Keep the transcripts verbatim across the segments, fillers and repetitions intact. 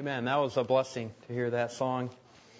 Amen. That was a blessing to hear that song.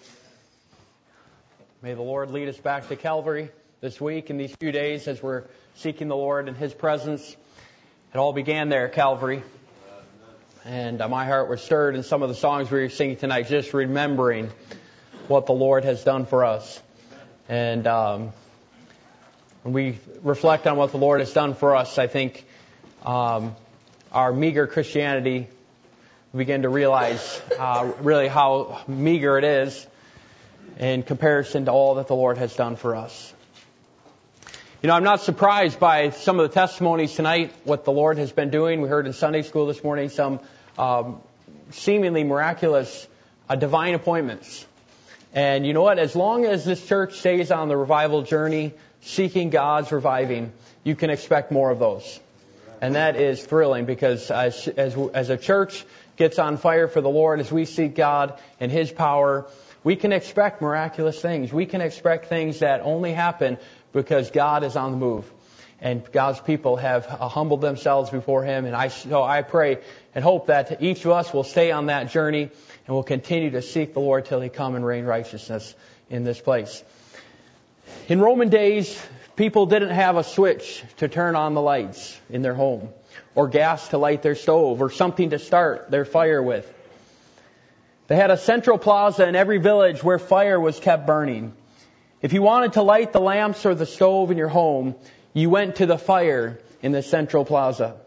May the Lord lead us back to Calvary this week and these few days as we're seeking the Lord and His presence. It all began there at Calvary. And uh, my heart was stirred in some of the songs we were singing tonight, just remembering what the Lord has done for us. And um, when we reflect on what the Lord has done for us, I think um, our meager Christianity, we begin to realize uh, really how meager it is in comparison to all that the Lord has done for us. You know, I'm not surprised by some of the testimonies tonight, what the Lord has been doing. We heard in Sunday school this morning some um, seemingly miraculous uh, divine appointments. And you know what? As long as this church stays on the revival journey, seeking God's reviving, you can expect more of those. And that is thrilling because as, as, as a church gets on fire for the Lord, as we seek God and His power, we can expect miraculous things. We can expect things that only happen because God is on the move. And God's people have humbled themselves before Him. And I, so I pray and hope that each of us will stay on that journey and will continue to seek the Lord till He come and reign righteousness in this place. In Roman days, people didn't have a switch to turn on the lights in their home, or gas to light their stove, or something to start their fire with. They had a central plaza in every village where fire was kept burning. If you wanted to light the lamps or the stove in your home, you went to the fire in the central plaza.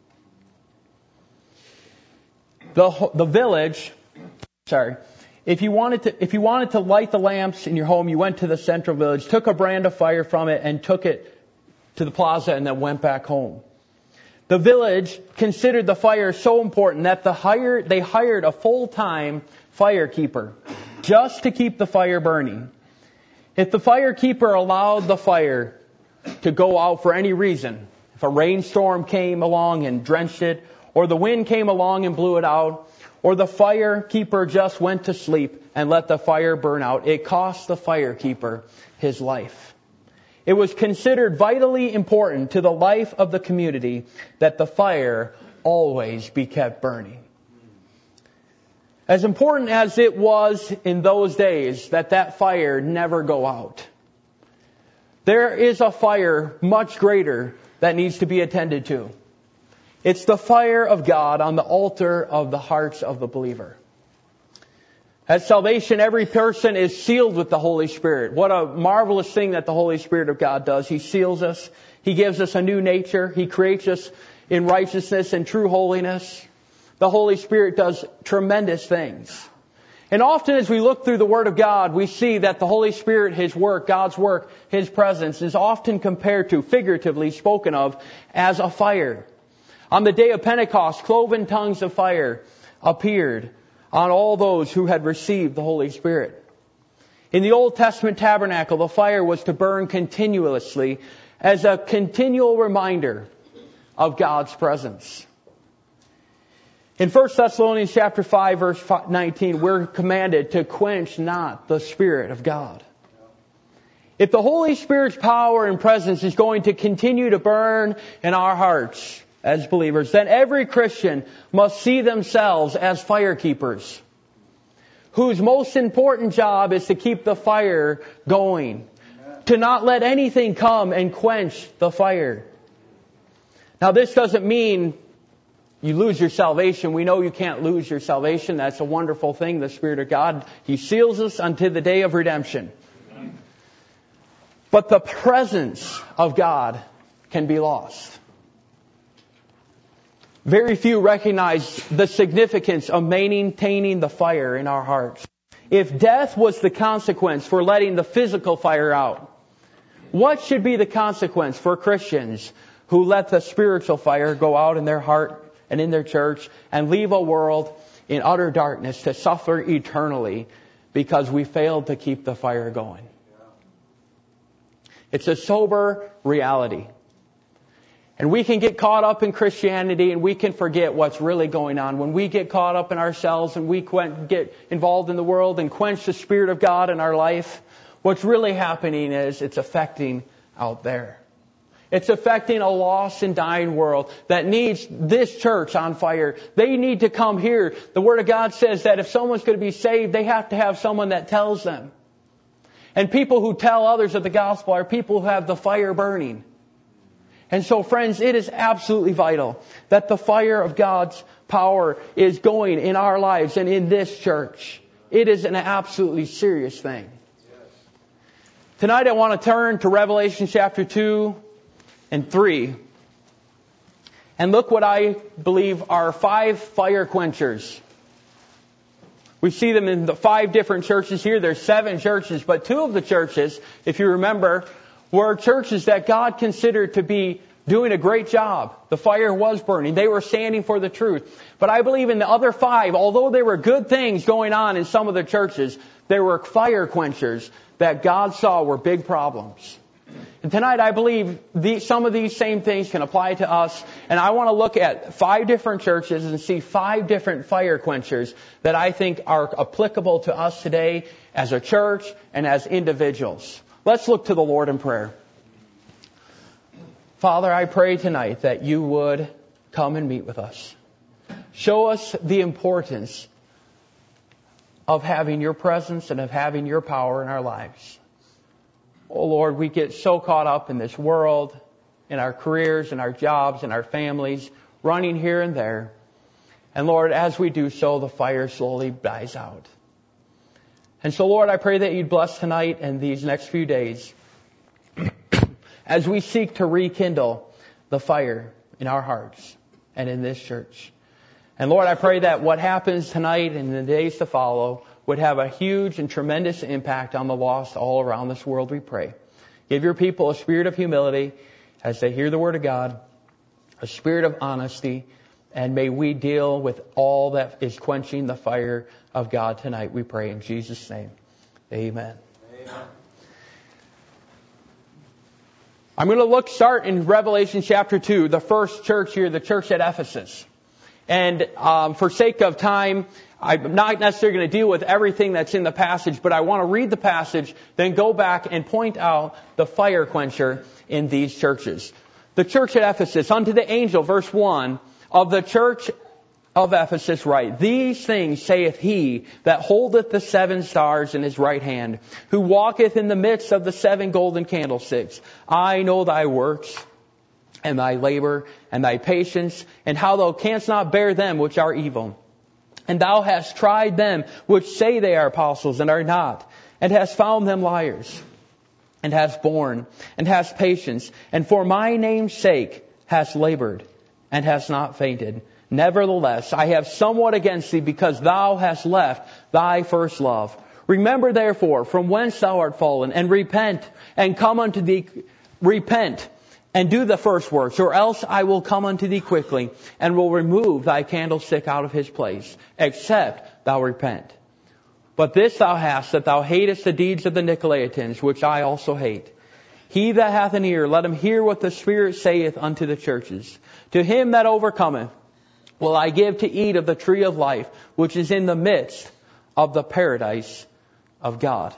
The, the village, sorry, if you wanted to, if you wanted to light the lamps in your home, you went to the central village, took a brand of fire from it and took it to the plaza and then went back home. The village considered the fire so important that the hire, they hired a full-time fire keeper just to keep the fire burning. If the fire keeper allowed the fire to go out for any reason, if a rainstorm came along and drenched it, or the wind came along and blew it out, or the fire keeper just went to sleep and let the fire burn out, it cost the fire keeper his life. It was considered vitally important to the life of the community that the fire always be kept burning. As important as it was in those days that that fire never go out, there is a fire much greater that needs to be attended to. It's the fire of God on the altar of the hearts of the believer. At salvation, every person is sealed with the Holy Spirit. What a marvelous thing that the Holy Spirit of God does. He seals us. He gives us a new nature. He creates us in righteousness and true holiness. The Holy Spirit does tremendous things. And often as we look through the Word of God, we see that the Holy Spirit, His work, God's work, His presence is often compared to, figuratively spoken of, as a fire. On the day of Pentecost, cloven tongues of fire appeared on all those who had received the Holy Spirit. In the Old Testament tabernacle, the fire was to burn continuously as a continual reminder of God's presence. In First Thessalonians chapter five, verse nineteen, we're commanded to quench not the Spirit of God. If the Holy Spirit's power and presence is going to continue to burn in our hearts as believers, then every Christian must see themselves as fire keepers, whose most important job is to keep the fire going, to not let anything come and quench the fire. Now, this doesn't mean you lose your salvation. We know you can't lose your salvation. That's a wonderful thing, the Spirit of God. He seals us unto the day of redemption. But the presence of God can be lost. Very few recognize the significance of maintaining the fire in our hearts. If death was the consequence for letting the physical fire out, what should be the consequence for Christians who let the spiritual fire go out in their heart and in their church and leave a world in utter darkness to suffer eternally because we failed to keep the fire going? It's a sober reality. And we can get caught up in Christianity and we can forget what's really going on. When we get caught up in ourselves and we get involved in the world and quench the Spirit of God in our life, what's really happening is it's affecting out there. It's affecting a lost and dying world that needs this church on fire. They need to come here. The Word of God says that if someone's going to be saved, they have to have someone that tells them. And people who tell others of the gospel are people who have the fire burning. And so, friends, it is absolutely vital that the fire of God's power is going in our lives and in this church. It is an absolutely serious thing. Tonight I want to turn to Revelation chapter two and three. And look what I believe are five fire quenchers. We see them in the five different churches here. There's seven churches, but two of the churches, if you remember, were churches that God considered to be doing a great job. The fire was burning. They were standing for the truth. But I believe in the other five, although there were good things going on in some of the churches, there were fire quenchers that God saw were big problems. And tonight I believe the, some of these same things can apply to us. And I want to look at five different churches and see five different fire quenchers that I think are applicable to us today as a church and as individuals. Let's look to the Lord in prayer. Father, I pray tonight that you would come and meet with us. Show us the importance of having your presence and of having your power in our lives. Oh Lord, we get so caught up in this world, in our careers, in our jobs, in our families, running here and there. And Lord, as we do so, the fire slowly dies out. And so, Lord, I pray that you'd bless tonight and these next few days as we seek to rekindle the fire in our hearts and in this church. And Lord, I pray that what happens tonight and the days to follow would have a huge and tremendous impact on the lost all around this world, we pray. Give your people a spirit of humility as they hear the Word of God, a spirit of honesty, and may we deal with all that is quenching the fire of God tonight, we pray in Jesus' name. Amen. Amen. I'm going to look, start in Revelation chapter two, the first church here, the church at Ephesus. And um, for sake of time, I'm not necessarily going to deal with everything that's in the passage, but I want to read the passage, then go back and point out the fire quencher in these churches. The church at Ephesus, unto the angel, verse one, of the church of Ephesus write, These things saith he that holdeth the seven stars in his right hand, who walketh in the midst of the seven golden candlesticks. I know thy works, and thy labor, and thy patience, and how thou canst not bear them which are evil. And thou hast tried them which say they are apostles, and are not, and hast found them liars, and hast borne, and hast patience, and for my name's sake hast labored, and hast not fainted. Nevertheless, I have somewhat against thee, because thou hast left thy first love. Remember therefore from whence thou art fallen, and repent, and come unto thee, repent, and do the first works, or else I will come unto thee quickly, and will remove thy candlestick out of his place, except thou repent. But this thou hast, that thou hatest the deeds of the Nicolaitans, which I also hate. He that hath an ear, let him hear what the Spirit saith unto the churches. To him that overcometh, will I give to eat of the tree of life, which is in the midst of the paradise of God.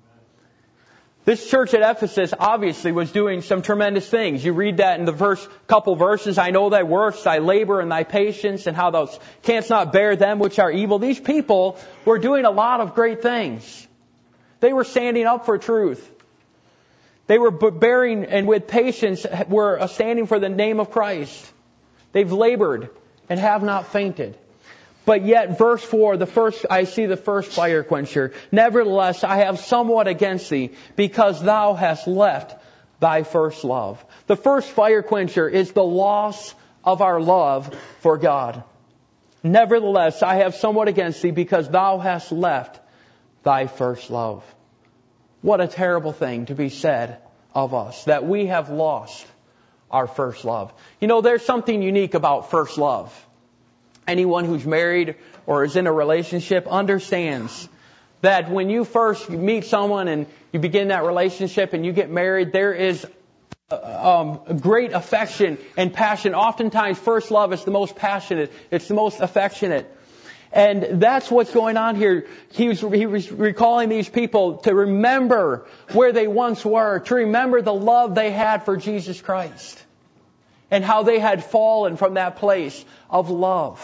This church at Ephesus obviously was doing some tremendous things. You read that in the first couple verses. I know thy works, thy labor, and thy patience, and how thou canst not bear them which are evil. These people were doing a lot of great things. They were standing up for truth. They were bearing and with patience were standing for the name of Christ. They've labored and have not fainted. But yet, verse four, the first, I see the first fire quencher. Nevertheless, I have somewhat against thee, because thou hast left thy first love. The first fire quencher is the loss of our love for God. Nevertheless, I have somewhat against thee, because thou hast left thy first love. What a terrible thing to be said of us, that we have lost our first love. You know, there's something unique about first love. Anyone who's married or is in a relationship understands that when you first meet someone and you begin that relationship and you get married, there is um, great affection and passion. Oftentimes, first love is the most passionate. It's the most affectionate. And that's what's going on here. He was, he was recalling these people to remember where they once were, to remember the love they had for Jesus Christ, and how they had fallen from that place of love.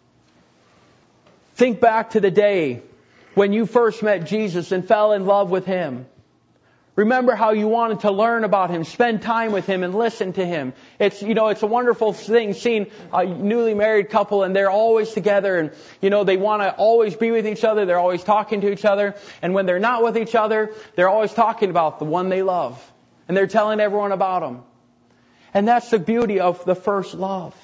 Think back to the day when you first met Jesus and fell in love with Him. Remember how you wanted to learn about Him, spend time with Him, and listen to Him. It's, you know, it's a wonderful thing seeing a newly married couple and they're always together and, you know, they want to always be with each other. They're always talking to each other. And when they're not with each other, they're always talking about the one they love. And they're telling everyone about Him. And that's the beauty of the first love.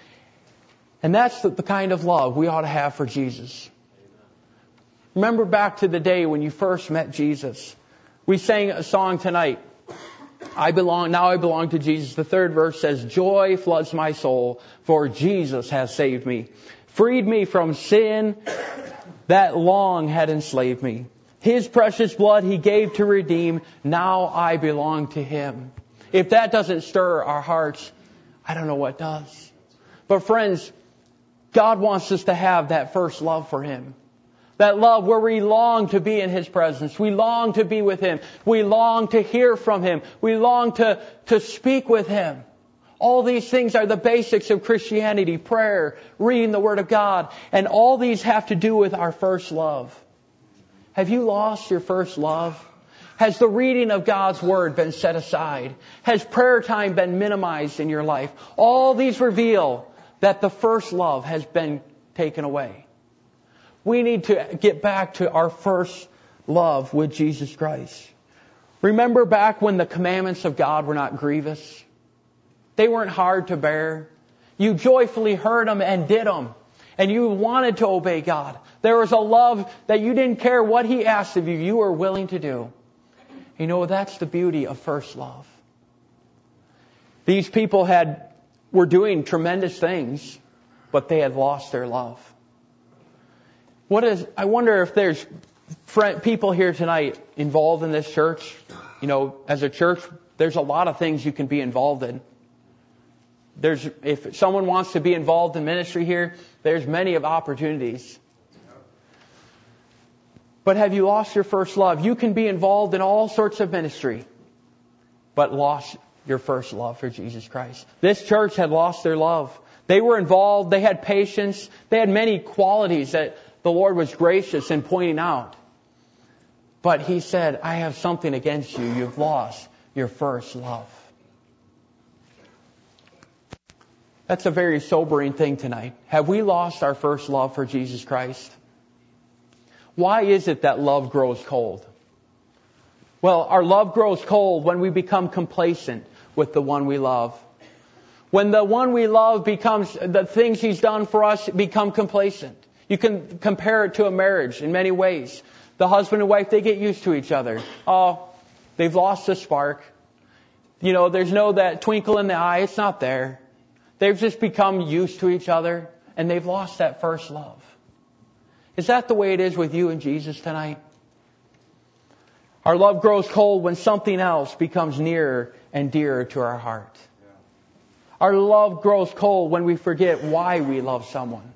And that's the, the kind of love we ought to have for Jesus. Remember back to the day when you first met Jesus. We sang a song tonight. I belong, now I belong to Jesus. The third verse says, joy floods my soul, for Jesus has saved me. Freed me from sin that long had enslaved me. His precious blood He gave to redeem. Now I belong to Him. If that doesn't stir our hearts, I don't know what does. But friends, God wants us to have that first love for Him. That love where we long to be in His presence. We long to be with Him. We long to hear from Him. We long to, to speak with Him. All these things are the basics of Christianity. Prayer, reading the Word of God. And all these have to do with our first love. Have you lost your first love? Has the reading of God's Word been set aside? Has prayer time been minimized in your life? All these reveal that the first love has been taken away. We need to get back to our first love with Jesus Christ. Remember back when the commandments of God were not grievous? They weren't hard to bear. You joyfully heard them and did them. And you wanted to obey God. There was a love that you didn't care what He asked of you. You were willing to do. You know, that's the beauty of first love. These people had were doing tremendous things, but they had lost their love. What is, I wonder if there's friend, people here tonight involved in this church. You know, as a church, there's a lot of things you can be involved in. There's, if someone wants to be involved in ministry here, there's many of opportunities. But have you lost your first love? You can be involved in all sorts of ministry, but lost your first love for Jesus Christ. This church had lost their love. They were involved. They had patience. They had many qualities that the Lord was gracious in pointing out. But He said, I have something against you. You've lost your first love. That's a very sobering thing tonight. Have we lost our first love for Jesus Christ? Why is it that love grows cold? Well, our love grows cold when we become complacent with the one we love. When the one we love becomes, the things He's done for us become complacent. You can compare it to a marriage in many ways. The husband and wife, they get used to each other. Oh, they've lost the spark. You know, there's no that twinkle in the eye. It's not there. They've just become used to each other and they've lost that first love. Is that the way it is with you and Jesus tonight? Our love grows cold when something else becomes nearer and dearer to our heart. Our love grows cold when we forget why we love someone.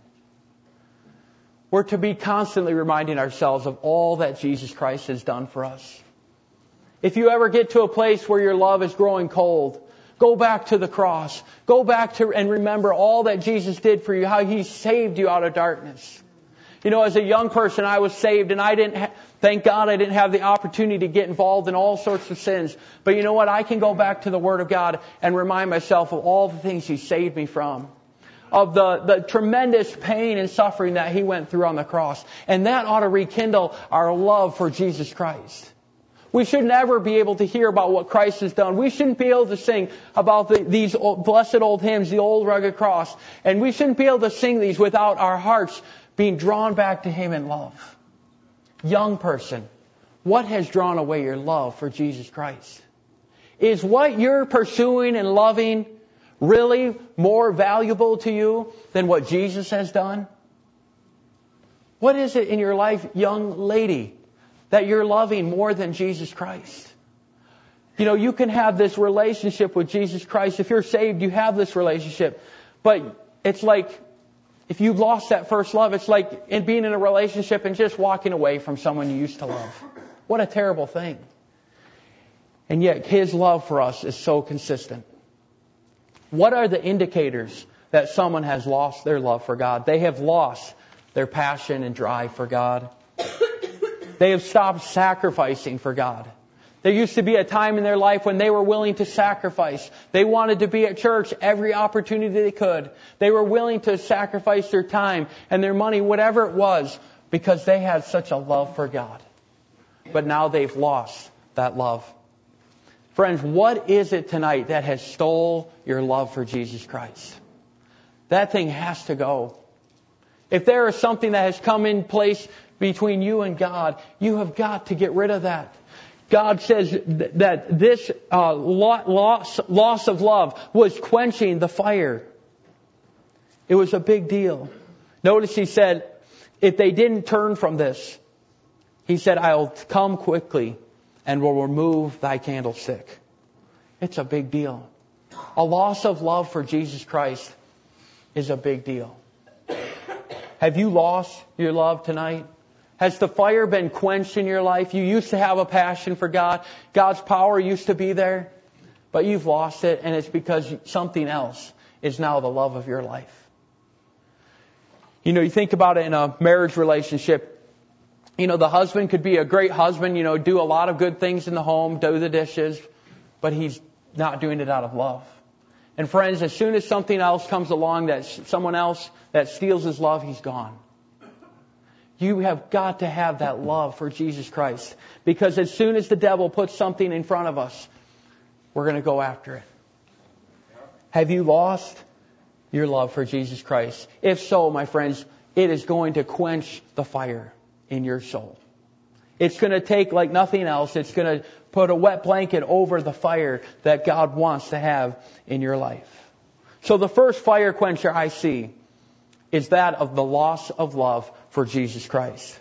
We're to be constantly reminding ourselves of all that Jesus Christ has done for us. If you ever get to a place where your love is growing cold, go back to the cross. Go back to and remember all that Jesus did for you, how He saved you out of darkness. You know, as a young person, I was saved and I didn't, ha- thank God I didn't have the opportunity to get involved in all sorts of sins. But you know what? I can go back to the Word of God and remind myself of all the things He saved me from. Of the, the tremendous pain and suffering that He went through on the cross. And that ought to rekindle our love for Jesus Christ. We should never be able to hear about what Christ has done. We shouldn't be able to sing about the, these old, blessed old hymns, the old rugged cross. And we shouldn't be able to sing these without our hearts being drawn back to Him in love. Young person, what has drawn away your love for Jesus Christ? Is what you're pursuing and loving really more valuable to you than what Jesus has done? What is it in your life, young lady, that you're loving more than Jesus Christ? You know, you can have this relationship with Jesus Christ. If you're saved, you have this relationship. But it's like If you've lost that first love, it's like in being in a relationship and just walking away from someone you used to love. What a terrible thing. And yet His love for us is so consistent. What are the indicators that someone has lost their love for God? They have lost their passion and drive for God. They have stopped sacrificing for God. There used to be a time in their life when they were willing to sacrifice. They wanted to be at church every opportunity they could. They were willing to sacrifice their time and their money, whatever it was, because they had such a love for God. But now they've lost that love. Friends, what is it tonight that has stole your love for Jesus Christ? That thing has to go. If there is something that has come in place between you and God, you have got to get rid of that. God says that this uh, loss, loss of love was quenching the fire. It was a big deal. Notice He said, if they didn't turn from this, He said, I'll come quickly and will remove thy candlestick. It's a big deal. A loss of love for Jesus Christ is a big deal. Have you lost your love tonight? Has the fire been quenched in your life? You used to have a passion for God. God's power used to be there. But you've lost it, and it's because something else is now the love of your life. You know, you think about it in a marriage relationship. You know, the husband could be a great husband, you know, do a lot of good things in the home, do the dishes, but he's not doing it out of love. And friends, as soon as something else comes along, that someone else that steals his love, he's gone. You have got to have that love for Jesus Christ. Because as soon as the devil puts something in front of us, we're going to go after it. Have you lost your love for Jesus Christ? If so, my friends, it is going to quench the fire in your soul. It's going to take like nothing else. It's going to put a wet blanket over the fire that God wants to have in your life. So the first fire quencher I see is that of the loss of love for Jesus Christ.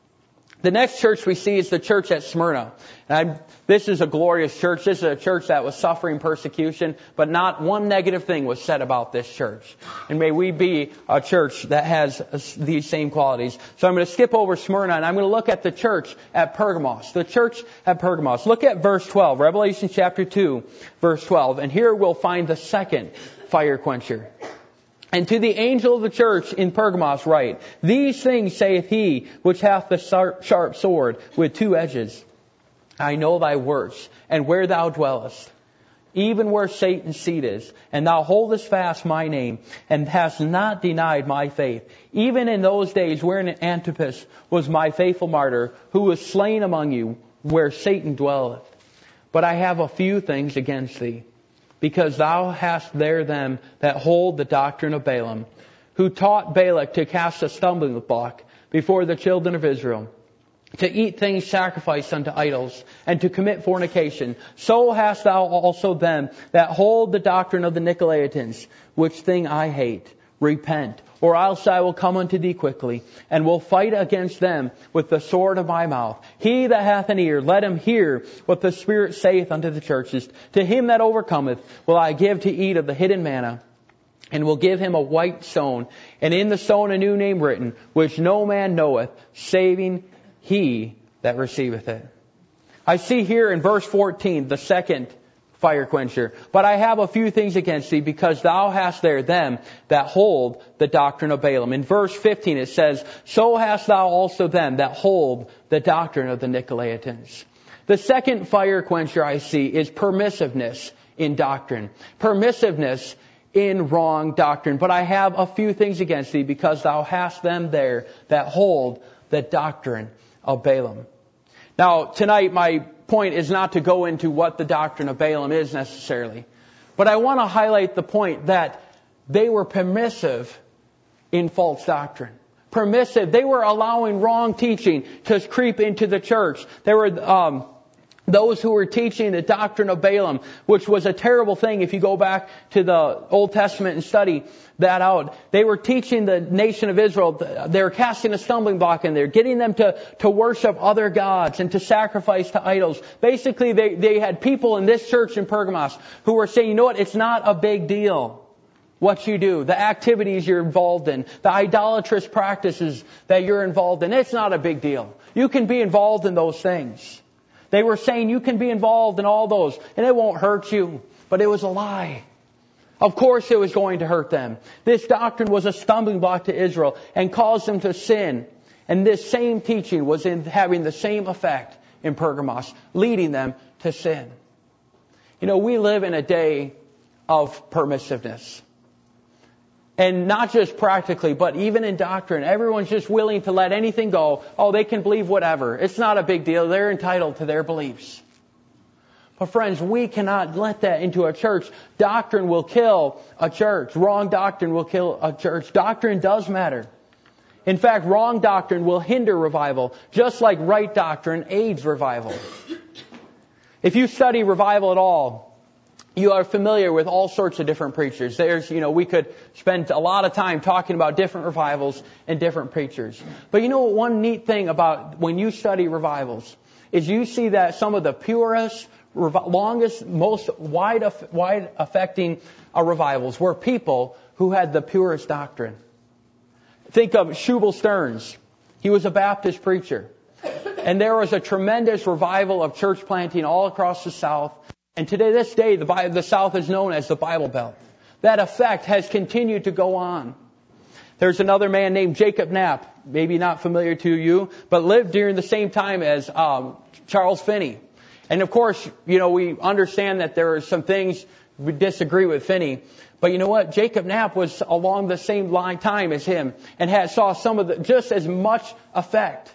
The next church we see is the church at Smyrna. And I'm, this is a glorious church. This is a church that was suffering persecution, but not one negative thing was said about this church. And may we be a church that has these same qualities. So I'm going to skip over Smyrna and I'm going to look at the church at Pergamos. The church at Pergamos. Look at verse twelve, Revelation chapter two, verse twelve. And here we'll find the second fire quencher. And to the angel of the church in Pergamos write, these things saith he which hath the sharp sword with two edges. I know thy works, and where thou dwellest, even where Satan's seat is, and thou holdest fast my name, and hast not denied my faith, even in those days wherein Antipas was my faithful martyr, who was slain among you, where Satan dwelleth. But I have a few things against thee, because thou hast there them that hold the doctrine of Balaam, who taught Balak to cast a stumbling block before the children of Israel, to eat things sacrificed unto idols, and to commit fornication. So hast thou also them that hold the doctrine of the Nicolaitans, which thing I hate. Repent, or else I will come unto thee quickly, and will fight against them with the sword of my mouth. He that hath an ear, let him hear what the Spirit saith unto the churches. To him that overcometh will I give to eat of the hidden manna, and will give him a white stone, and in the stone a new name written, which no man knoweth, saving he that receiveth it. I see here in verse fourteen, the second fire quencher. But I have a few things against thee, because thou hast there them that hold the doctrine of Balaam. In verse fifteen it says, so hast thou also them that hold the doctrine of the Nicolaitans. The second fire quencher I see is permissiveness in doctrine. Permissiveness in wrong doctrine. But I have a few things against thee, because thou hast them there that hold the doctrine of Balaam. Now, tonight my point is not to go into what the doctrine of Balaam is necessarily. But I want to highlight the point that they were permissive in false doctrine. Permissive. They were allowing wrong teaching to creep into the church. There were um, those who were teaching the doctrine of Balaam, which was a terrible thing if you go back to the Old Testament and study that out. They were teaching the nation of Israel. They were casting a stumbling block in there, getting them to, to worship other gods and to sacrifice to idols. Basically, they, they had people in this church in Pergamos who were saying, you know what, it's not a big deal what you do, the activities you're involved in, the idolatrous practices that you're involved in. It's not a big deal. You can be involved in those things. They were saying you can be involved in all those and it won't hurt you. But it was a lie. Of course it was going to hurt them. This doctrine was a stumbling block to Israel and caused them to sin. And this same teaching was in having the same effect in Pergamos, leading them to sin. You know, we live in a day of permissiveness. And not just practically, but even in doctrine. Everyone's just willing to let anything go. Oh, they can believe whatever. It's not a big deal. They're entitled to their beliefs. But friends, we cannot let that into a church. Doctrine will kill a church. Wrong doctrine will kill a church. Doctrine does matter. In fact, wrong doctrine will hinder revival, just like right doctrine aids revival. If you study revival at all, you are familiar with all sorts of different preachers. There's, you know, we could spend a lot of time talking about different revivals and different preachers. But you know what, one neat thing about when you study revivals is you see that some of the purest, longest, most wide, wide affecting uh, revivals were people who had the purest doctrine. Think of Shubal Stearns. He was a Baptist preacher. And there was a tremendous revival of church planting all across the South. And today, this day, the, the South is known as the Bible Belt. That effect has continued to go on. There's another man named Jacob Knapp, maybe not familiar to you, but lived during the same time as um, Charles Finney. And of course, you know, we understand that there are some things we disagree with Finney. But you know what? Jacob Knapp was along the same line time as him and had saw some of the just as much effect.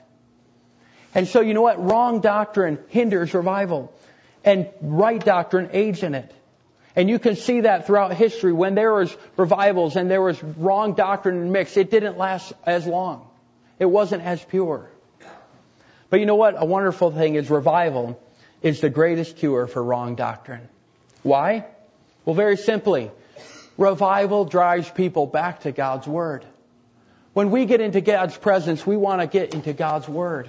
And so you know what? Wrong doctrine hinders revival. And right doctrine aids in it. And you can see that throughout history. When there was revivals and there was wrong doctrine mixed, it didn't last as long. It wasn't as pure. But you know what? A wonderful thing is revival is the greatest cure for wrong doctrine. Why? Well, very simply, revival drives people back to God's Word. When we get into God's presence, we want to get into God's Word.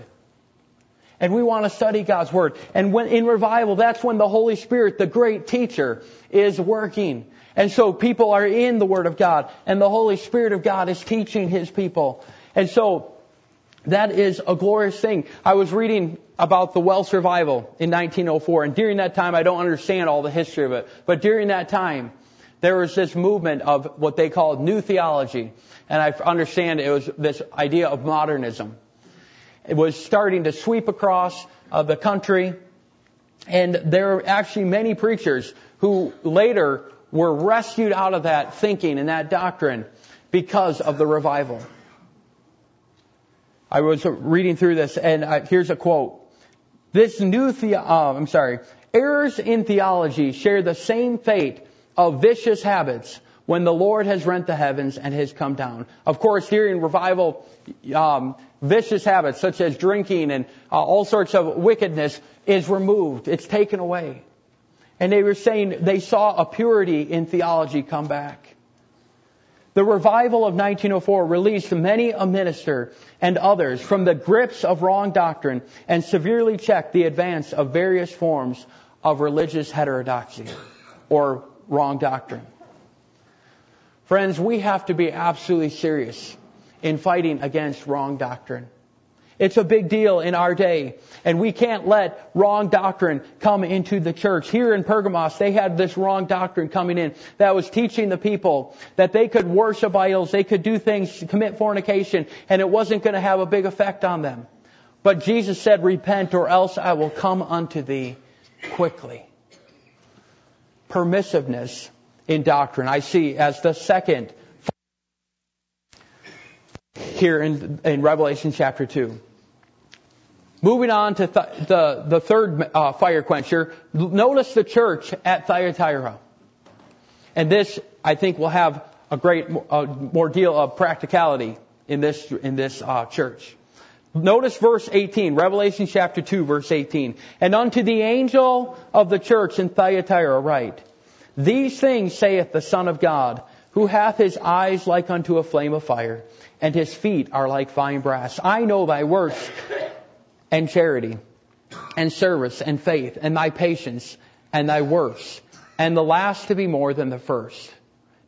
And we want to study God's Word. And when in revival, that's when the Holy Spirit, the great teacher, is working. And so people are in the Word of God. And the Holy Spirit of God is teaching His people. And so that is a glorious thing. I was reading about the Welsh revival in nineteen oh four. And during that time, I don't understand all the history of it. But during that time, there was this movement of what they called New Theology. And I understand it was this idea of modernism. It was starting to sweep across uh, the country. And there are actually many preachers who later were rescued out of that thinking and that doctrine because of the revival. I was reading through this, and uh, here's a quote. This new the uh, I'm sorry, errors in theology share the same fate of vicious habits when the Lord has rent the heavens and has come down. Of course, during revival, um, vicious habits such as drinking and uh, all sorts of wickedness is removed. It's taken away. And they were saying they saw a purity in theology come back. The revival of nineteen oh four released many a minister and others from the grips of wrong doctrine and severely checked the advance of various forms of religious heterodoxy or wrong doctrine. Friends, we have to be absolutely serious in fighting against wrong doctrine. It's a big deal in our day, and we can't let wrong doctrine come into the church. Here in Pergamos, they had this wrong doctrine coming in that was teaching the people that they could worship idols, they could do things, commit fornication, and it wasn't going to have a big effect on them. But Jesus said, repent, or else I will come unto thee quickly. Permissiveness in doctrine, I see as the second here in, in Revelation chapter two. Moving on to th- the, the third uh, fire quencher, notice the church at Thyatira. And this, I think, will have a great uh, more deal of practicality in this in this uh, church. Notice verse eighteen, Revelation chapter two, verse eighteen. And unto the angel of the church in Thyatira write, these things saith the Son of God, who hath his eyes like unto a flame of fire, and his feet are like fine brass. I know thy works, and charity, and service, and faith, and thy patience, and thy works, and the last to be more than the first.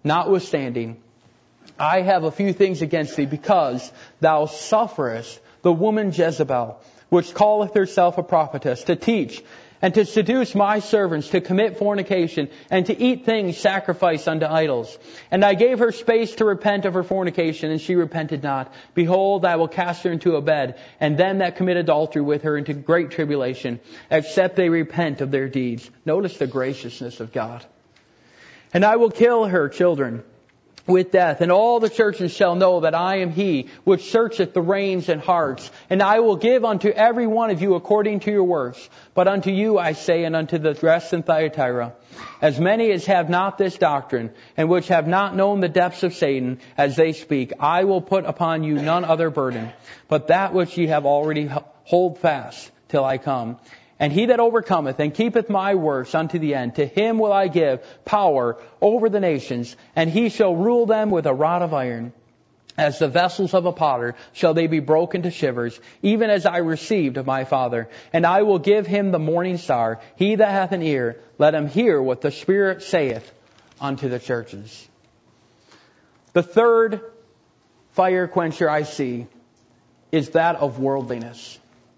Notwithstanding, I have a few things against thee, because thou sufferest the woman Jezebel, which calleth herself a prophetess, to teach and to seduce my servants to commit fornication and to eat things sacrificed unto idols. And I gave her space to repent of her fornication, and she repented not. Behold, I will cast her into a bed, and them that commit adultery with her into great tribulation, except they repent of their deeds. Notice the graciousness of God. And I will kill her children with death, and all the churches shall know that I am He which searcheth the reins and hearts. And I will give unto every one of you according to your works. But unto you I say, and unto the rest in Thyatira, as many as have not this doctrine, and which have not known the depths of Satan, as they speak, I will put upon you none other burden, but that which ye have already hold fast till I come. And he that overcometh and keepeth my works unto the end, to him will I give power over the nations, and he shall rule them with a rod of iron. As the vessels of a potter shall they be broken to shivers, even as I received of my Father. And I will give him the morning star. He that hath an ear, let him hear what the Spirit saith unto the churches. The third fire quencher I see is that of worldliness.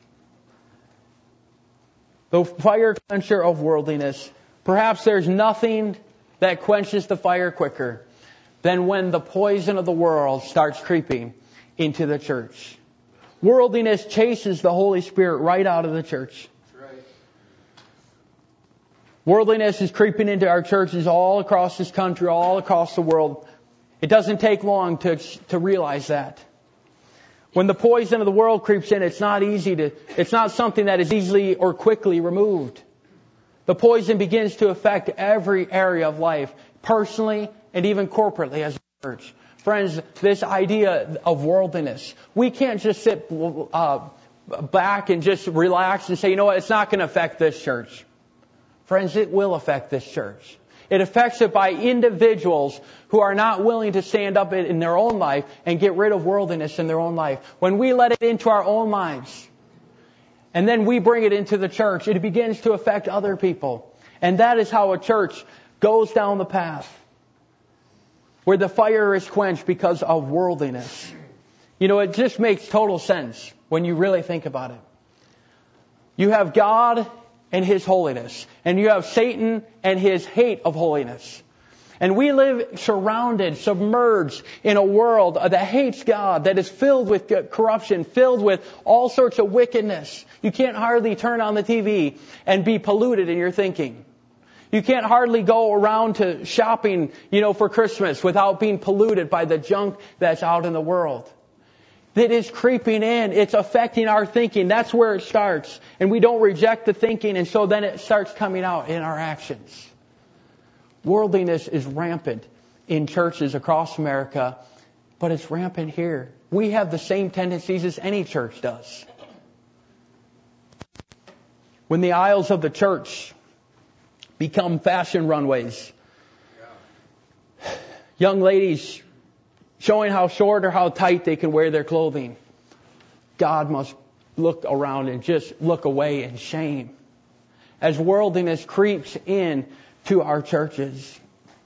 The fire quencher of worldliness. Perhaps there's nothing that quenches the fire quicker than when the poison of the world starts creeping into the church. Worldliness chases the Holy Spirit right out of the church. That's right. Worldliness is creeping into our churches all across this country, all across the world. It doesn't take long to, to realize that. When the poison of the world creeps in, it's not easy to, it's not something that is easily or quickly removed. The poison begins to affect every area of life, personally and even corporately as a church. Friends, this idea of worldliness, we can't just sit uh, back and just relax and say, you know what, it's not going to affect this church. Friends, it will affect this church. It affects it by individuals who are not willing to stand up in their own life and get rid of worldliness in their own life. When we let it into our own lives, and then we bring it into the church, it begins to affect other people. And that is how a church goes down the path where the fire is quenched because of worldliness. You know, it just makes total sense when you really think about it. You have God and His holiness, and you have Satan and his hate of holiness. And we live surrounded, submerged in a world that hates God, that is filled with corruption, filled with all sorts of wickedness. You can't hardly turn on the T V and be polluted in your thinking. You can't hardly go around to shopping, you know, for Christmas without being polluted by the junk that's out in the world. That is creeping in. It's affecting our thinking. That's where it starts. And we don't reject the thinking, and so then it starts coming out in our actions. Worldliness is rampant in churches across America, but it's rampant here. We have the same tendencies as any church does. When the aisles of the church become fashion runways, young ladies showing how short or how tight they can wear their clothing, God must look around and just look away in shame as worldliness creeps in to our churches.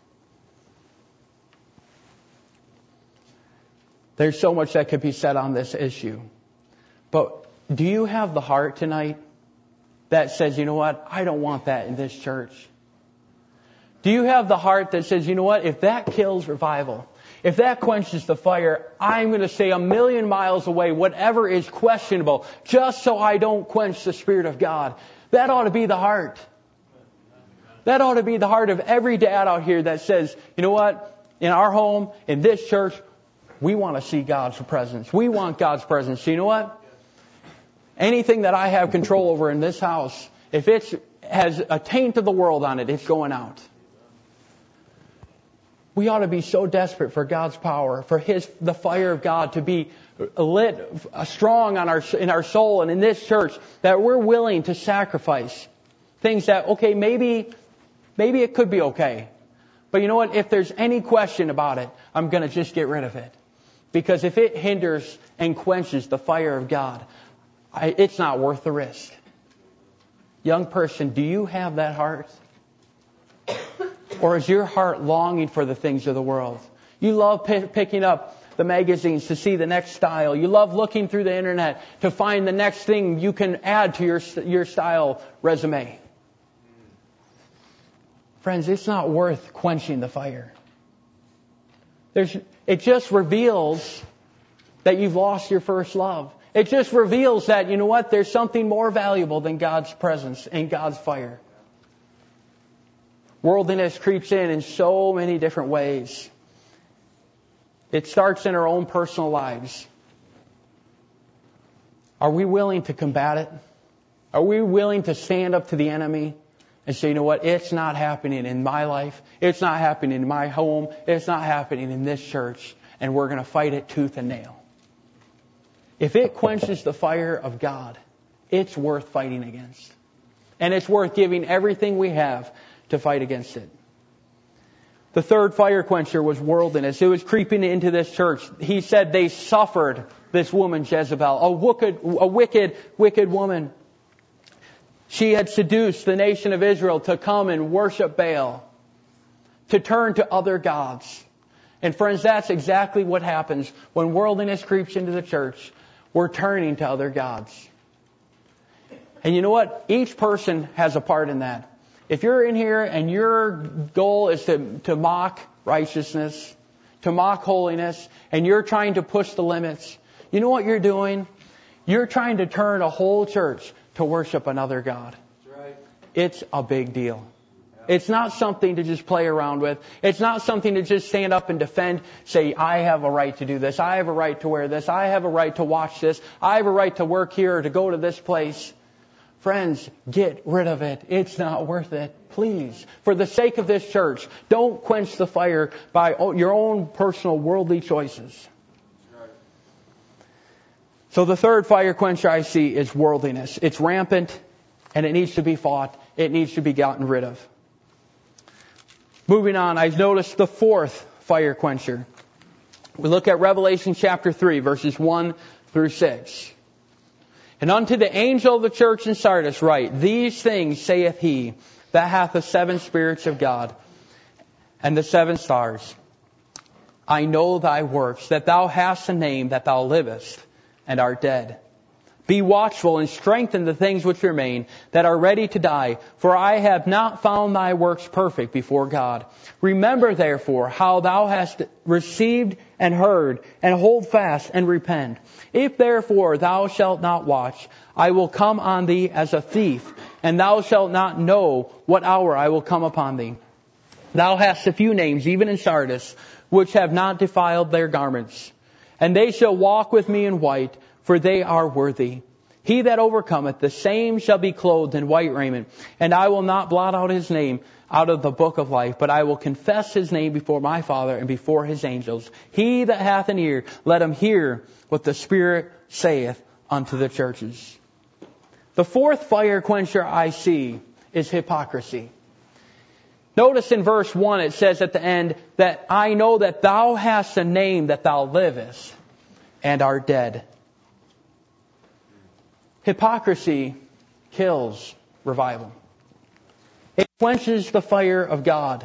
There's so much that could be said on this issue. But do you have the heart tonight that says, you know what, I don't want that in this church? Do you have the heart that says, you know what, if that kills revival, if that quenches the fire, I'm going to stay a million miles away, whatever is questionable, just so I don't quench the Spirit of God? That ought to be the heart. That ought to be the heart of every dad out here that says, you know what, in our home, in this church, we want to see God's presence. We want God's presence. So you know what? Anything that I have control over in this house, if it has a taint of the world on it, it's going out. We ought to be so desperate for God's power, for His, the fire of God to be lit strong on our, in our soul and in this church, that we're willing to sacrifice things that, okay, maybe, maybe it could be okay. But you know what? If there's any question about it, I'm going to just get rid of it. Because if it hinders and quenches the fire of God, I, it's not worth the risk. Young person, do you have that heart? Or is your heart longing for the things of the world? You love p- picking up the magazines to see the next style. You love looking through the internet to find the next thing you can add to your your style resume. Friends, it's not worth quenching the fire. There's, it just reveals that you've lost your first love. It just reveals that, you know what, there's something more valuable than God's presence and God's fire. Worldliness creeps in in so many different ways. It starts in our own personal lives. Are we willing to combat it? Are we willing to stand up to the enemy and say, you know what, it's not happening in my life. It's not happening in my home. It's not happening in this church. And we're going to fight it tooth and nail. If it quenches the fire of God, it's worth fighting against. And it's worth giving everything we have to fight against it. The third fire quencher was worldliness. It was creeping into this church. He said they suffered this woman Jezebel, a wicked, a wicked, wicked woman. She had seduced the nation of Israel to come and worship Baal, to turn to other gods. And friends, that's exactly what happens when worldliness creeps into the church. We're turning to other gods. And you know what? Each person has a part in that. If you're in here and your goal is to, to mock righteousness, to mock holiness, and you're trying to push the limits, you know what you're doing? You're trying to turn a whole church to worship another God. That's right. It's a big deal. Yeah. It's not something to just play around with. It's not something to just stand up and defend, say, I have a right to do this. I have a right to wear this. I have a right to watch this. I have a right to work here or to go to this place. Friends, get rid of it. It's not worth it. Please, for the sake of this church, don't quench the fire by your own personal worldly choices. So the third fire quencher I see is worldliness. It's rampant and it needs to be fought. It needs to be gotten rid of. Moving on, I've noticed the fourth fire quencher. We look at Revelation chapter three, verses one through six. And unto the angel of the church in Sardis write, These things saith he that hath the seven spirits of God and the seven stars. I know thy works, that thou hast a name, that thou livest and art dead. Be watchful and strengthen the things which remain, that are ready to die. For I have not found thy works perfect before God. Remember therefore how thou hast received and heard, and hold fast and repent. If therefore thou shalt not watch, I will come on thee as a thief, and thou shalt not know what hour I will come upon thee. Thou hast a few names, even in Sardis, which have not defiled their garments. And they shall walk with me in white, for they are worthy. He that overcometh, the same shall be clothed in white raiment. And I will not blot out his name out of the book of life, but I will confess his name before my Father and before his angels. He that hath an ear, let him hear what the Spirit saith unto the churches. The fourth fire quencher I see is hypocrisy. Notice in verse one it says at the end that I know that thou hast a name, that thou livest and art dead. Hypocrisy kills revival. It quenches the fire of God.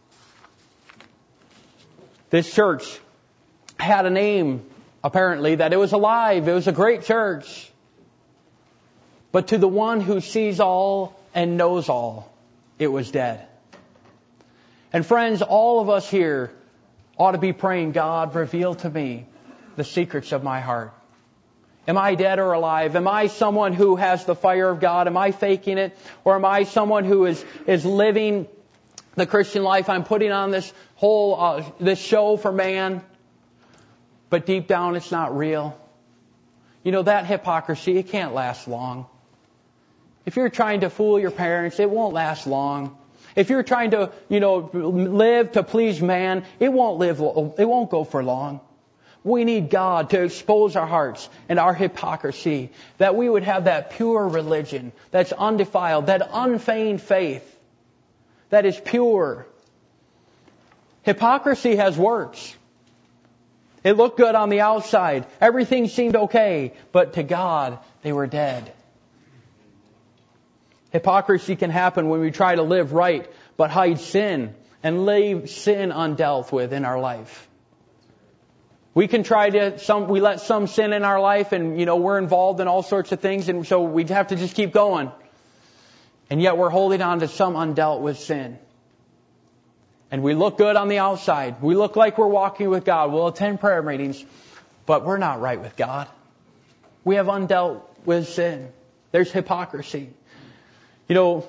This church had a name, apparently, that it was alive. It was a great church. But to the one who sees all and knows all, it was dead. And friends, all of us here ought to be praying, God, reveal to me the secrets of my heart. Am I dead or alive? Am I someone who has the fire of God? Am I faking it? Or am I someone who is, is living the Christian life? I'm putting on this whole, uh, this show for man, but deep down it's not real. You know, that hypocrisy, it can't last long. If you're trying to fool your parents, it won't last long. If you're trying to, you know, live to please man, it won't live, it won't go for long. We need God to expose our hearts and our hypocrisy, that we would have that pure religion that's undefiled, that unfeigned faith that is pure. Hypocrisy has works. It looked good on the outside. Everything seemed okay, but to God, they were dead. Hypocrisy can happen when we try to live right, but hide sin and leave sin undealt with in our life. We can try to, some, we let some sin in our life and, you know, we're involved in all sorts of things, and so we have to just keep going. And yet we're holding on to some undealt with sin. And we look good on the outside. We look like we're walking with God. We'll attend prayer meetings, but we're not right with God. We have undealt with sin. There's hypocrisy. You know,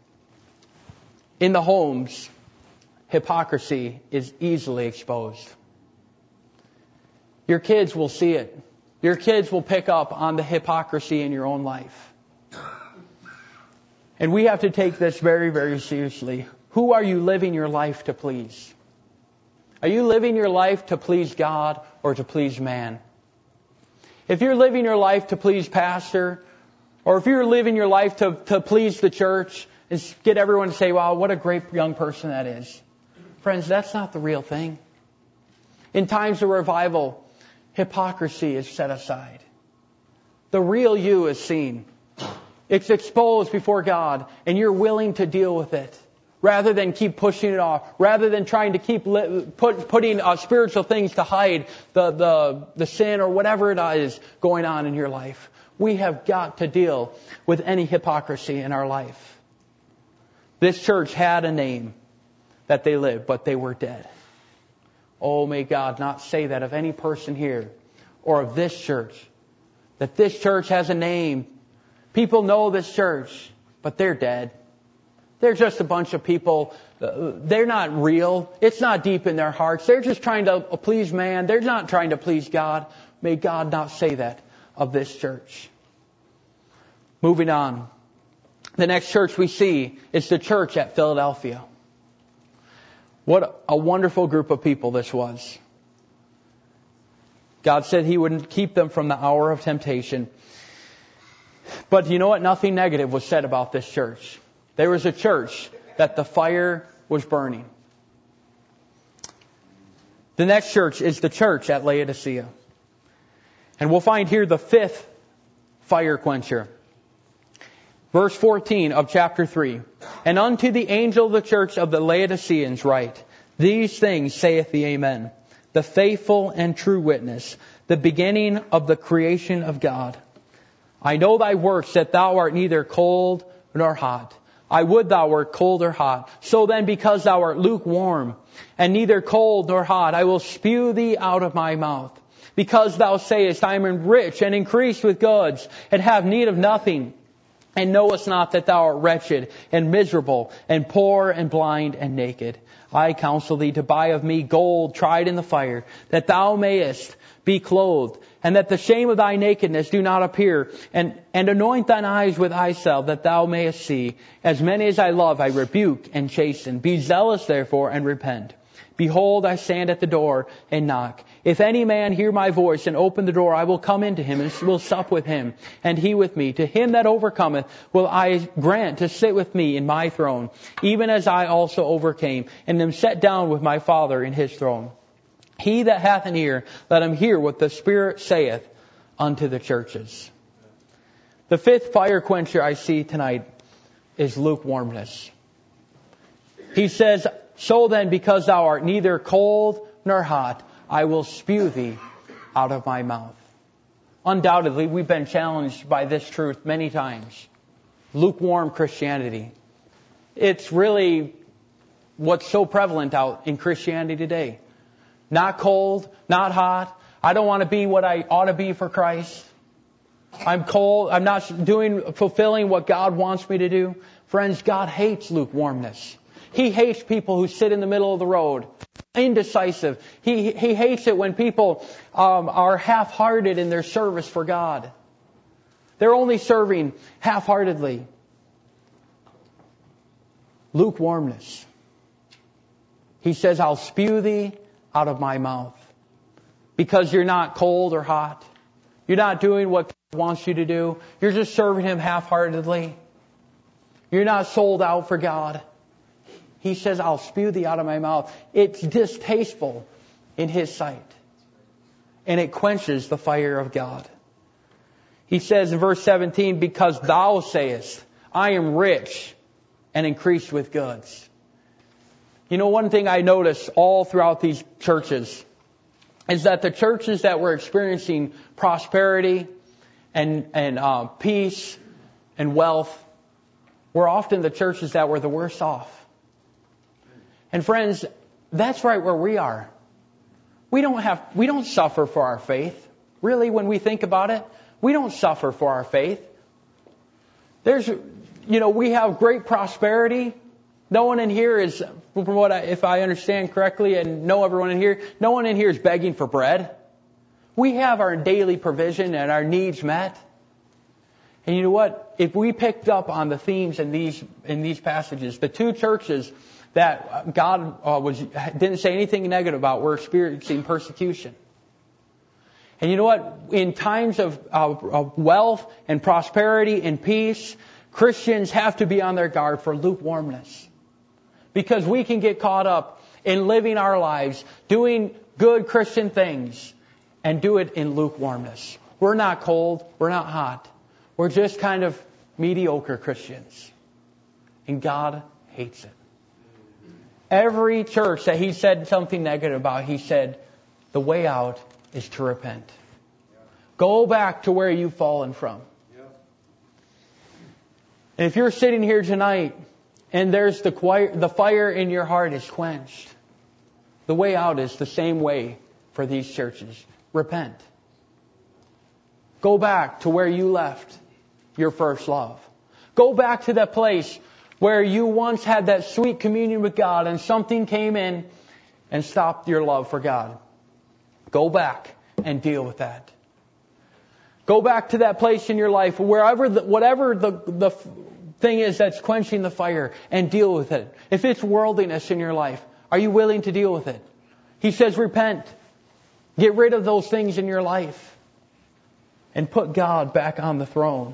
in the homes, hypocrisy is easily exposed. Your kids will see it. Your kids will pick up on the hypocrisy in your own life. And we have to take this very, very seriously. Who are you living your life to please? Are you living your life to please God or to please man? If you're living your life to please pastor, or if you're living your life to, to please the church, and get everyone to say, wow, what a great young person that is. Friends, that's not the real thing. In times of revival, hypocrisy is set aside. The real you is seen. It's exposed before God, and you're willing to deal with it. Rather than keep pushing it off, rather than trying to keep li- put, putting uh, spiritual things to hide the, the, the sin or whatever it is going on in your life. We have got to deal with any hypocrisy in our life. This church had a name that they lived, but they were dead. Oh, may God not say that of any person here or of this church. That this church has a name. People know this church, but they're dead. They're just a bunch of people. They're not real. It's not deep in their hearts. They're just trying to please man. They're not trying to please God. May God not say that of this church. Moving on. The next church we see is the church at Philadelphia. What a wonderful group of people this was. God said He would keep them from the hour of temptation. But you know what? Nothing negative was said about this church. There was a church that the fire was burning. The next church is the church at Laodicea. And we'll find here the fifth fire quencher. Verse fourteen of chapter three. And unto the angel of the church of the Laodiceans write, these things saith the Amen, the faithful and true witness, the beginning of the creation of God. I know thy works, that thou art neither cold nor hot. I would thou wert cold or hot. So then, because thou art lukewarm, and neither cold nor hot, I will spew thee out of my mouth. Because thou sayest, I am rich and increased with goods, and have need of nothing, and knowest not that thou art wretched and miserable, and poor and blind and naked. I counsel thee to buy of me gold tried in the fire, that thou mayest be clothed, and that the shame of thy nakedness do not appear, and, and anoint thine eyes with eye salve, that thou mayest see. As many as I love, I rebuke and chasten. Be zealous therefore, and repent. Behold, I stand at the door and knock. If any man hear my voice and open the door, I will come into him and will sup with him, and he with me. To him that overcometh will I grant to sit with me in my throne, even as I also overcame, and am set down with my Father in His throne. He that hath an ear, let him hear what the Spirit saith unto the churches. The fifth fire quencher I see tonight is lukewarmness. He says, so then, because thou art neither cold nor hot, I will spew thee out of my mouth. Undoubtedly, we've been challenged by this truth many times. Lukewarm Christianity. It's really what's so prevalent out in Christianity today. Not cold, not hot. I don't want to be what I ought to be for Christ. I'm cold. I'm not doing, fulfilling what God wants me to do. Friends, God hates lukewarmness. He hates people who sit in the middle of the road, indecisive. He, he hates it when people um, are half-hearted in their service for God. They're only serving half-heartedly. Lukewarmness. He says, I'll spew thee out of my mouth. Because you're not cold or hot. You're not doing what God wants you to do. You're just serving Him half-heartedly. You're not sold out for God. He says, I'll spew thee out of my mouth. It's distasteful in His sight. And it quenches the fire of God. He says in verse seventeen, because thou sayest, I am rich and increased with goods. You know, one thing I notice all throughout these churches is that the churches that were experiencing prosperity and, and uh, peace and wealth were often the churches that were the worst off. And friends, that's right where we are. We don't have, we don't suffer for our faith. Really, when we think about it, we don't suffer for our faith. There's, you know, we have great prosperity. No one in here is, from what I, if I understand correctly and know everyone in here, no one in here is begging for bread. We have our daily provision and our needs met. And you know what? If we picked up on the themes in these in these passages, the two churches that God uh, was didn't say anything negative about were experiencing persecution. And you know what? In times of, of, of wealth and prosperity and peace, Christians have to be on their guard for lukewarmness. Because we can get caught up in living our lives, doing good Christian things, and do it in lukewarmness. We're not cold. We're not hot. We're just kind of mediocre Christians. And God hates it. Every church that He said something negative about, He said, the way out is to repent. Go back to where you've fallen from. And if you're sitting here tonight and there's the choir, the fire in your heart is quenched, the way out is the same way for these churches. Repent. Go back to where you left your first love. Go back to that place where you once had that sweet communion with God and something came in and stopped your love for God. Go back and deal with that. Go back to that place in your life, wherever, the, whatever the, the thing is that's quenching the fire, and deal with it. If it's worldliness in your life, are you willing to deal with it? He says repent. Get rid of those things in your life and put God back on the throne.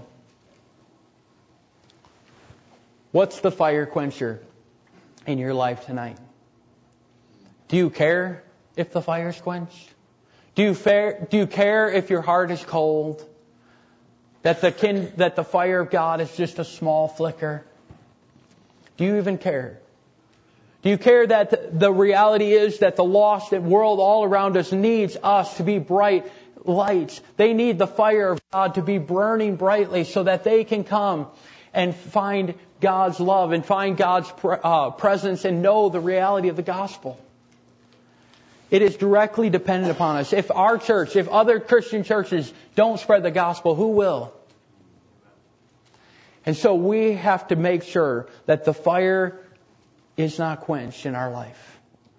What's the fire quencher in your life tonight? Do you care if the fire's quenched? Do you, fair, do you care if your heart is cold? That the, kin, that the fire of God is just a small flicker? Do you even care? Do you care that the reality is that the lost world all around us needs us to be bright lights? They need the fire of God to be burning brightly so that they can come and find God's love and find God's uh, presence and know the reality of the gospel. It is directly dependent upon us. If our church, if other Christian churches don't spread the gospel, who will? And so we have to make sure that the fire is not quenched in our life.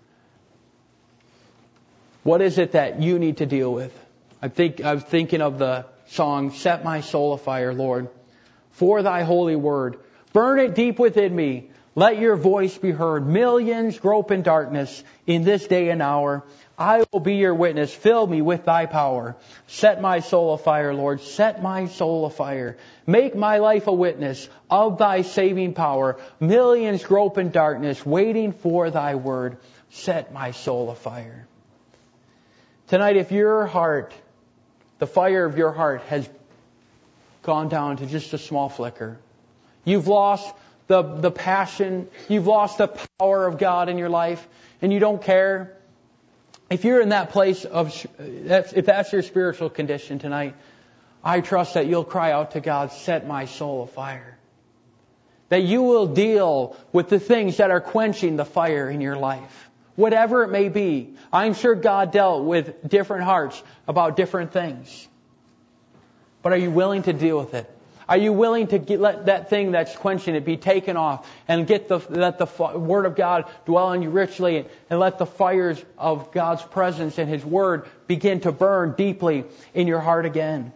What is it that you need to deal with? I think I was thinking of the song, "Set my soul afire, Lord, for thy holy word. Burn it deep within me. Let your voice be heard. Millions grope in darkness in this day and hour. I will be your witness. Fill me with thy power. Set my soul afire, Lord. Set my soul afire. Make my life a witness of thy saving power. Millions grope in darkness, waiting for thy word. Set my soul afire." Tonight, if your heart, the fire of your heart has gone down to just a small flicker, you've lost the, the passion, you've lost the power of God in your life, and you don't care. If you're in that place of, if that's your spiritual condition tonight, I trust that you'll cry out to God, "Set my soul afire." That you will deal with the things that are quenching the fire in your life. Whatever it may be. I'm sure God dealt with different hearts about different things. But are you willing to deal with it? Are you willing to get, let that thing that's quenching it be taken off and get the, let the Word of God dwell in you richly, and, and let the fires of God's presence and His Word begin to burn deeply in your heart again?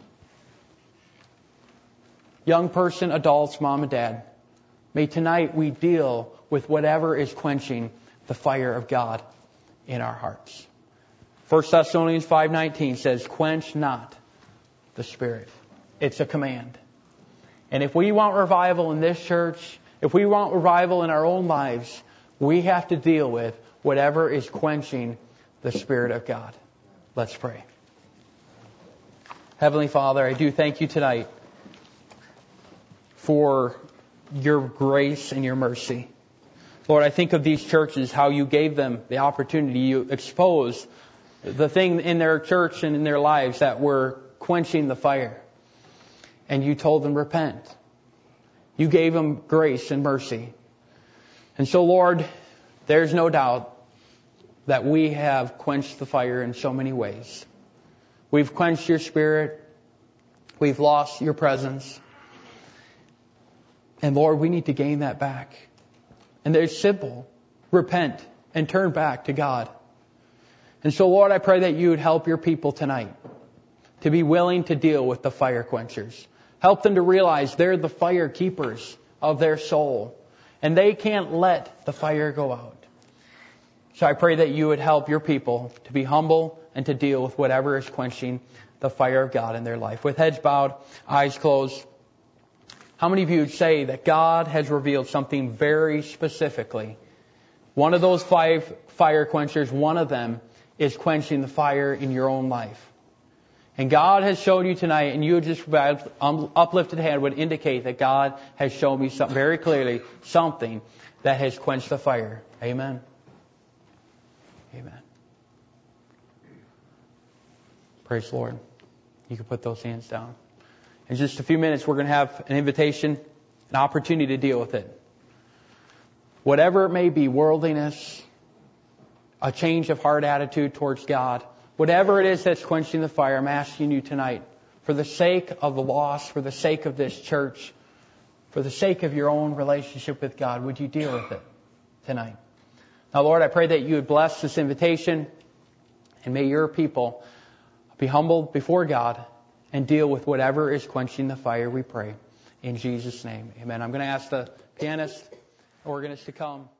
Young person, adults, mom and dad, may tonight we deal with whatever is quenching the fire of God in our hearts. First Thessalonians five nineteen says, "Quench not the Spirit." It's a command. And if we want revival in this church, if we want revival in our own lives, we have to deal with whatever is quenching the Spirit of God. Let's pray. Heavenly Father, I do thank you tonight for your grace and your mercy. Lord, I think of these churches, how you gave them the opportunity. You exposed the thing in their church and in their lives that were quenching the fire. And you told them, repent. You gave them grace and mercy. And so, Lord, there's no doubt that we have quenched the fire in so many ways. We've quenched your Spirit. We've lost your presence. And Lord, we need to gain that back. And it's simple. Repent and turn back to God. And so, Lord, I pray that you would help your people tonight to be willing to deal with the fire quenchers. Help them to realize they're the fire keepers of their soul. And they can't let the fire go out. So I pray that you would help your people to be humble and to deal with whatever is quenching the fire of God in their life. With heads bowed, eyes closed, how many of you would say that God has revealed something very specifically? One of those five fire quenchers, one of them is quenching the fire in your own life. And God has shown you tonight, and you just uplifted hand would indicate that God has shown me something very clearly, something that has quenched the fire. Amen. Amen. Praise the Lord. You can put those hands down. In just a few minutes, we're going to have an invitation, an opportunity to deal with it. Whatever it may be, worldliness, a change of heart attitude towards God, whatever it is that's quenching the fire, I'm asking you tonight, for the sake of the lost, for the sake of this church, for the sake of your own relationship with God, would you deal with it tonight? Now, Lord, I pray that you would bless this invitation, and may your people be humbled before God and deal with whatever is quenching the fire, we pray. In Jesus' name, amen. I'm going to ask the pianist, organist to come.